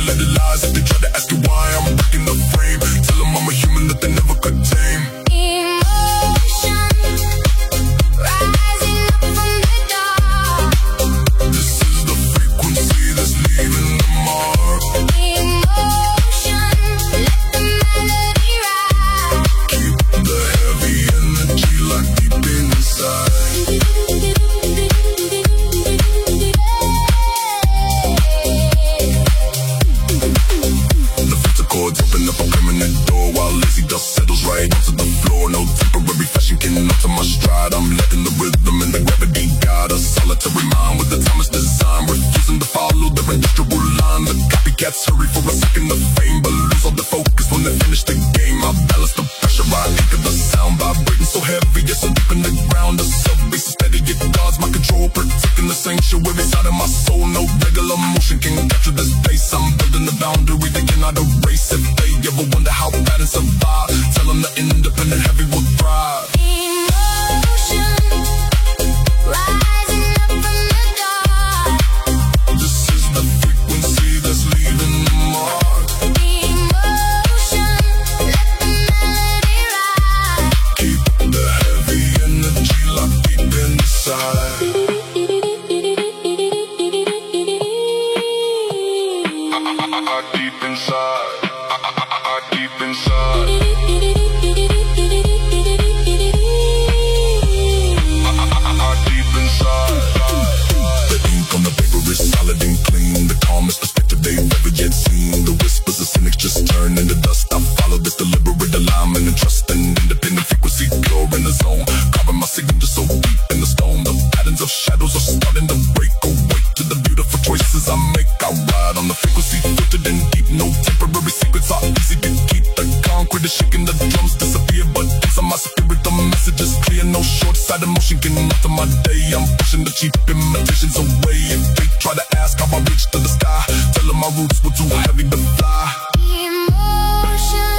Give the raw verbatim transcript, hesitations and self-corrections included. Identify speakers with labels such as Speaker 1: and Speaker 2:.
Speaker 1: let it lies. If they try to ask you why, I'm breaking the frame. Tell them I'm a human that they never could tame.
Speaker 2: Emotion rising up from the dark.
Speaker 1: This is the frequency that's leaving the mark.
Speaker 2: Emotion, let the melody ride.
Speaker 1: Keep the heavy energy locked deep inside. The filter chords open up a permanent door while lazy dust settles right onto the floor. No temporary fashion can alter my stride. I'm letting the rhythm and the gravity guide a solitary mind with the timeless design, refusing to follow their industrial line. The copycats hurry for a second of fame, but lose all the focus when they finish the game. I balance the pressure, I anchor the sound, vibrating so heavy, it's so deep in the ground. The sub-bass is steady, it guards my control, protecting the sanctuary side of my soul. No regular motion can capture this pace. I'm building the boundary they cannot erase. If they ever wonder how bad and survive, tell them the independent heavy will thrive.
Speaker 2: Emotion rising up from the dark.
Speaker 1: This is the frequency that's leaving the mark.
Speaker 2: Emotion, let the melody ride.
Speaker 1: Keep the heavy energy locked deep inside. Deep inside, deep inside, deep inside. The ink on the paper is solid and clean. The calmest perspective they've ever yet seen. The whispers of cynics just turn into dust. I follow this deliberate alignment and trust an independent frequency, pure in the zone. Carving my signature so deep in the stone. The patterns of shadows are starting to break awake to the beautiful choices I make. I ride on the frequency, filtered in deep. No temporary secrets are easy to keep. The concrete is shaking, the drums disappear, but inside my spirit the message is clear. No short-sighted motion can alter my day. I'm pushing the cheap imitations away. If they try to ask how I reached to the sky, tell them my roots were too heavy to fly.
Speaker 2: Emotion